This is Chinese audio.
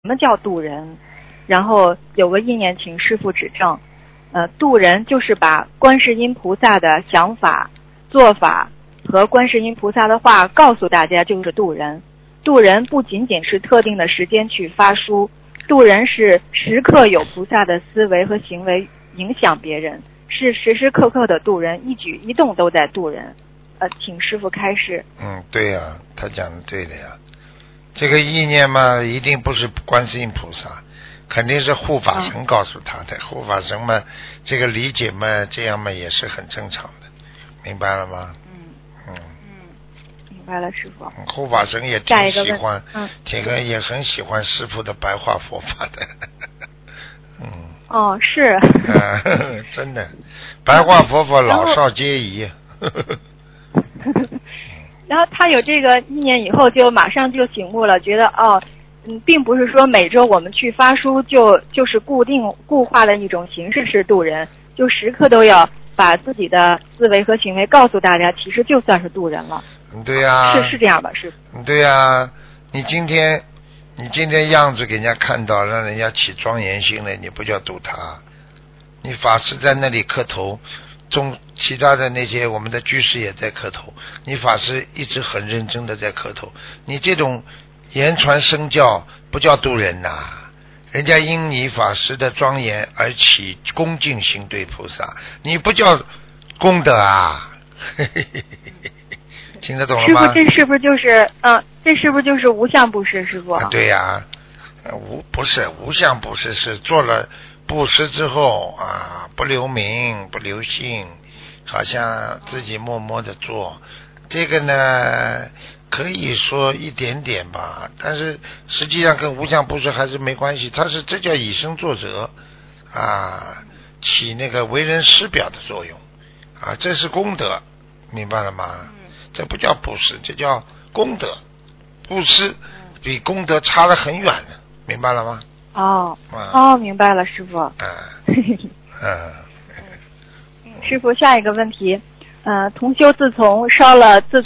什么叫渡人？然后有个意念，请师父指正。渡人就是把观世音菩萨的想法、做法和观世音菩萨的话告诉大家，就是渡人。渡人不仅仅是特定的时间去发书，渡人是时刻有菩萨的思维和行为影响别人，是时时刻刻的渡人，一举一动都在渡人。请师父开示。 对呀，他讲的对的呀。这个意念嘛，一定不是观世音菩萨，肯定是护法神告诉他的。护法神嘛，这个理解嘛，这样嘛也是很正常的，明白了吗？ 明白了，师父。 护法神也挺喜欢，也很喜欢师父的白话佛法的。 是。 真的，白话佛法老少皆宜。 然后他有这个意念以后，就马上就醒悟了，觉得并不是说每周我们去发书就是固化的一种形式是渡人，就时刻都要把自己的思维和行为告诉大家，其实就算是渡人了。 对呀。 是这样吧，师父？ 对呀，你今天样子给人家看到，让人家起庄严心了，你不叫渡他。你法师在那里磕头，其他的那些我们的居士也在磕头，你法师一直很认真的在磕头，你这种言传身教不叫渡人呐，人家因你法师的庄严而起恭敬心对菩萨，你不叫功德啊。听得懂了吗？ 师父，这是不是就是无相布施，师父？ 对呀，不是无相布施，是做了布施之后不留名不留姓，好像自己默默的做，这个呢可以说一点点吧，但是实际上跟无相布施还是没关系，这叫以身作则起那个为人师表的作用这是功德，明白了吗？这不叫布施，这叫功德。布施比功德差得很远的，明白了吗？ 明白了，师父。师父，下一个问题，同修自从烧了